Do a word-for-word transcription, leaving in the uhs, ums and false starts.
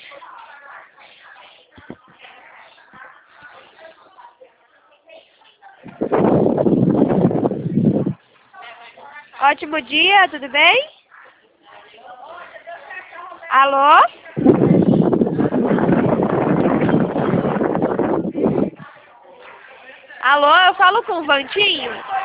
Ótimo dia, tudo bem? Alô? Alô, eu falo com o Vantinho?